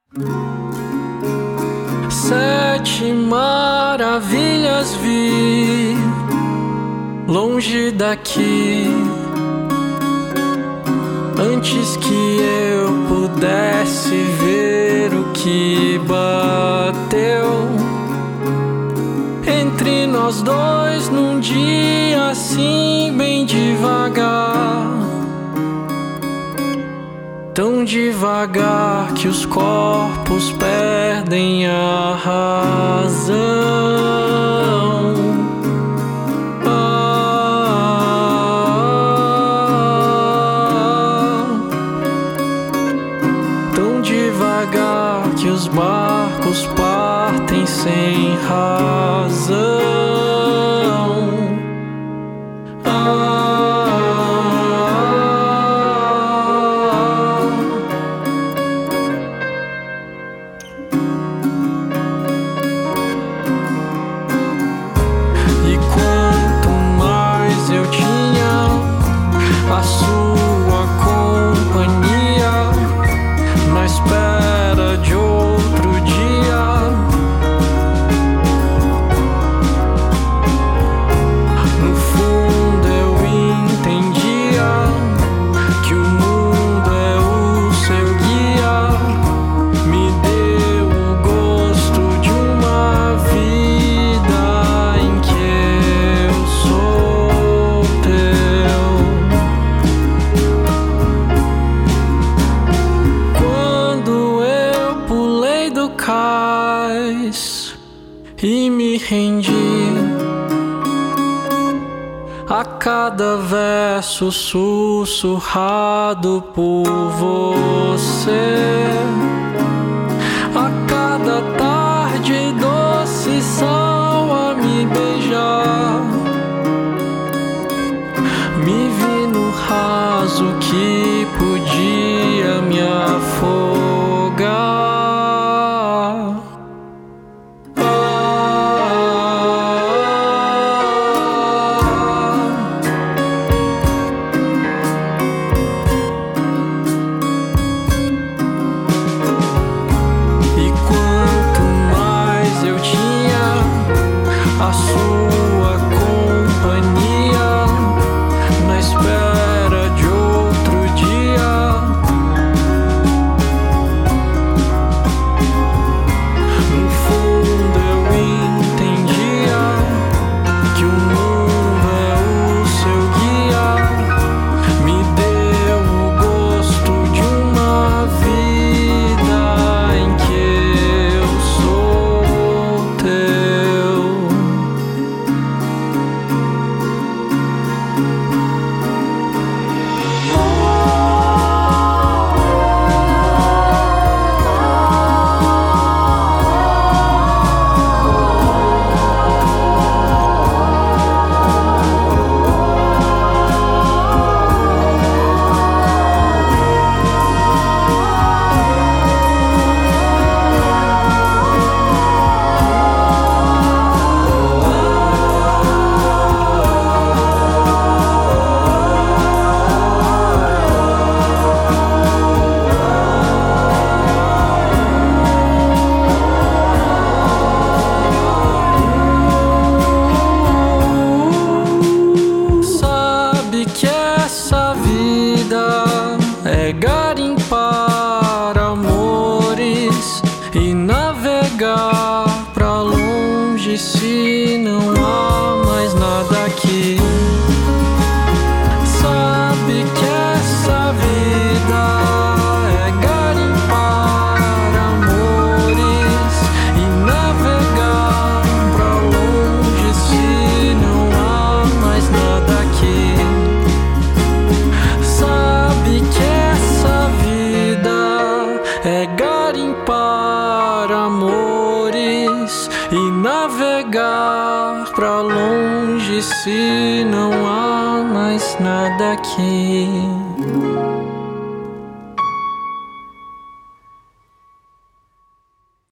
Sete maravilhas vi longe daqui, antes que eu pudesse ver o que bateu entre nós dois num dia assim, bem devagar. Tão devagar que os corpos perdem a razão. Tão devagar que os barcos partem sem razão. A sua companhia na espera de outro dia. No fundo eu entendia que o mundo é o seu guia. Me deu o gosto de uma vida em que eu sou teu. E me rendi a cada verso sussurrado por você, a cada tarde doce sal a me beijar. Me vi no raso que podia me afogar. A sua companhia na espera de outro dia. No fundo eu entendia que o mundo é o seu guia. Me deu o gosto de uma vida em que eu sou teu. É garimpar amores e navegar pra longe se não há mais nada aqui. Sabe que essa vida é garimpar amores e navegar pra longe se não há mais nada aqui. É garimpar amores e navegar pra longe se não há mais nada aqui.